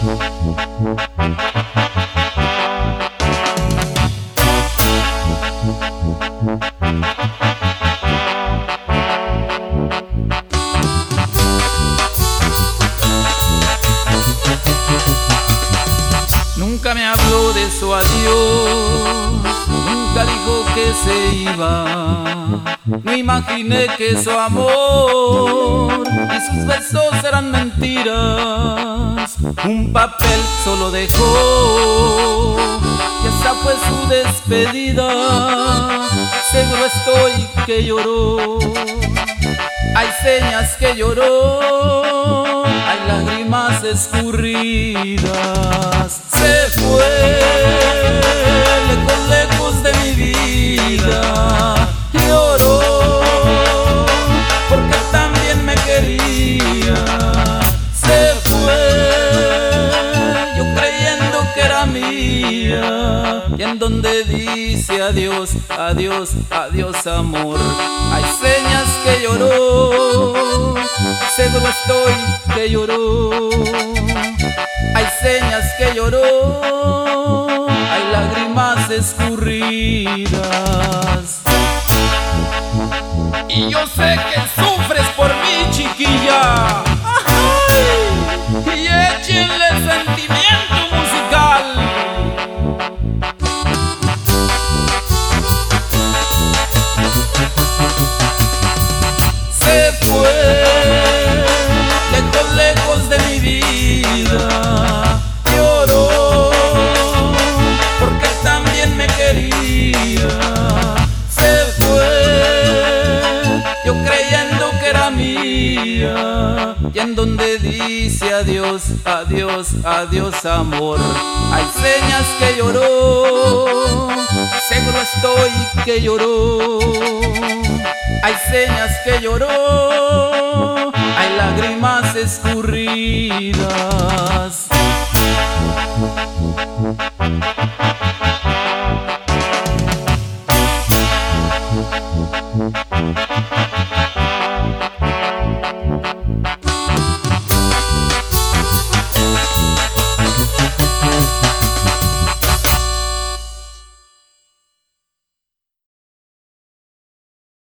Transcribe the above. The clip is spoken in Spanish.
Nunca me habló de su adiós, nunca dijo que se iba. No imaginé que su amor y sus besos eran mentiras. Un papel solo dejó y esa fue su despedida. Seguro estoy que lloró, hay señas que lloró, hay lágrimas escurridas. Se fue lejos, lejos de mi vida. Lloró porque también me quería. Se fue yo creyendo que era mía. Y en donde dice adiós, adiós, adiós amor, hay señas que lloró. Seguro estoy que lloró, hay señas que lloró, hay lágrimas escurridas. Y yo sé que sufres por mí, chiquilla. ¡Ay! Y échenle sentimiento musical. Se fue lejos, lejos de mi vida. Lloró porque también me quería. Se fue yo creyendo que era mía. Y en donde dice adiós, adiós, adiós amor, hay señas que lloró. Seguro estoy que lloró, hay señas que lloró, hay lágrimas escurridas.